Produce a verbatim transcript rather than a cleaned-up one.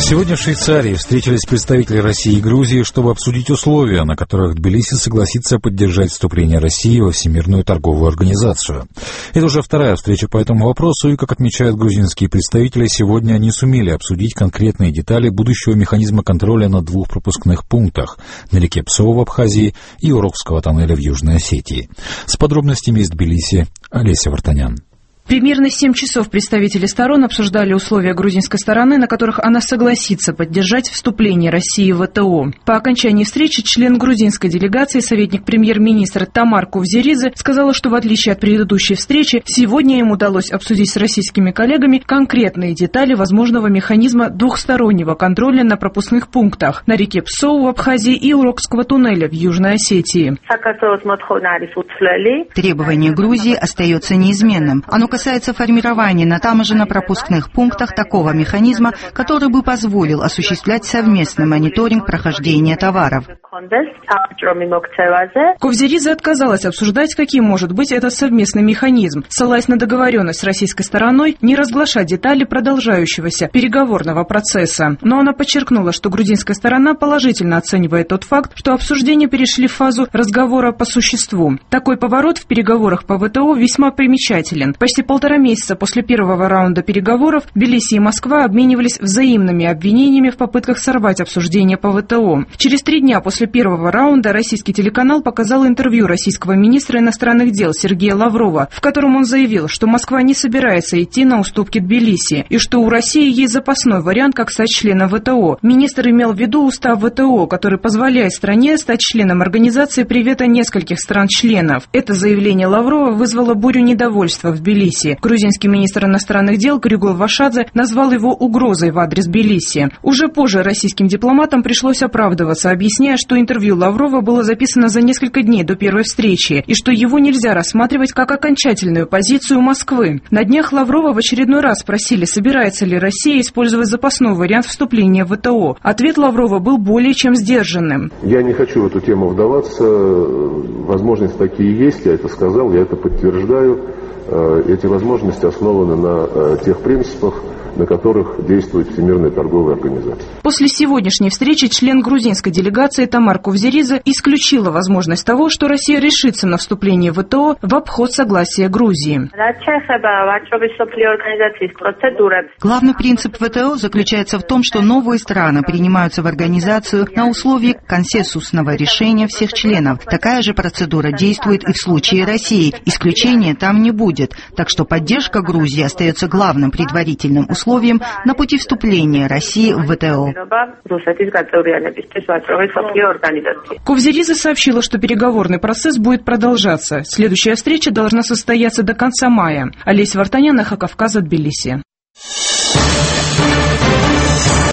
Сегодня в Швейцарии встретились представители России и Грузии, чтобы обсудить условия, на которых Тбилиси согласится поддержать вступление России во Всемирную торговую организацию. Это уже вторая встреча по этому вопросу, и, как отмечают грузинские представители, сегодня они сумели обсудить конкретные детали будущего механизма контроля на двух пропускных пунктах – на реке Псоу в Абхазии и Урокского тоннеля в Южной Осетии. С подробностями из Тбилиси Олеся Вартанян. Примерно семь часов представители сторон обсуждали условия грузинской стороны, на которых она согласится поддержать вступление России в ВТО. По окончании встречи член грузинской делегации, советник премьер-министра Тамар Ковзеридзе, сказала, что в отличие от предыдущей встречи, сегодня им удалось обсудить с российскими коллегами конкретные детали возможного механизма двухстороннего контроля на пропускных пунктах на реке Псоу в Абхазии и Урокского туннеля в Южной Осетии. Требование Грузии остается неизменным. Оно касается формирования на таможенно-пропускных пунктах такого механизма, который бы позволил осуществлять совместный мониторинг прохождения товаров. Ковзеридзе отказалась обсуждать, каким может быть этот совместный механизм, ссылаясь на договоренность с российской стороной не разглашать детали продолжающегося переговорного процесса. Но она подчеркнула, что грузинская сторона положительно оценивает тот факт, что обсуждения перешли в фазу разговора по существу. Такой поворот в переговорах по ВТО весьма примечателен. Почти полтора месяца после первого раунда переговоров Тбилиси и Москва обменивались взаимными обвинениями в попытках сорвать обсуждение по ВТО. Через три дня после первого раунда российский телеканал показал интервью российского министра иностранных дел Сергея Лаврова, в котором он заявил, что Москва не собирается идти на уступки Тбилиси и что у России есть запасной вариант, как стать членом ВТО. Министр имел в виду устав ВТО, который позволяет стране стать членом организации при вето нескольких стран-членов. Это заявление Лаврова вызвало бурю недовольства в Тбилиси. Грузинский министр иностранных дел Григол Вашадзе назвал его угрозой в адрес Тбилиси. Уже позже российским дипломатам пришлось оправдываться, объясняя, что интервью Лаврова было записано за несколько дней до первой встречи и что его нельзя рассматривать как окончательную позицию Москвы. На днях Лаврова в очередной раз спросили, собирается ли Россия использовать запасной вариант вступления в ВТО. Ответ Лаврова был более чем сдержанным. Я не хочу в эту тему вдаваться. Возможности такие есть, я это сказал, я это подтверждаю. Эти возможности основаны на тех принципах, на которых действует Всемирная торговая организация. После сегодняшней встречи член грузинской делегации Тамар Ковзеридзе исключила возможность того, что Россия решится на вступление в ВТО в обход согласия Грузии. Главный принцип ВТО заключается в том, что новые страны принимаются в организацию на условии консенсусного решения всех членов. Такая же процедура действует и в случае России. Исключения там не будет. Так что поддержка Грузии остается главным предварительным условием условием на пути вступления России в ВТО. Ковзеридзе сообщила, что переговорный процесс будет продолжаться. Следующая встреча должна состояться до конца мая. Олеся Вартанян, Эхо Кавказа, Тбилиси.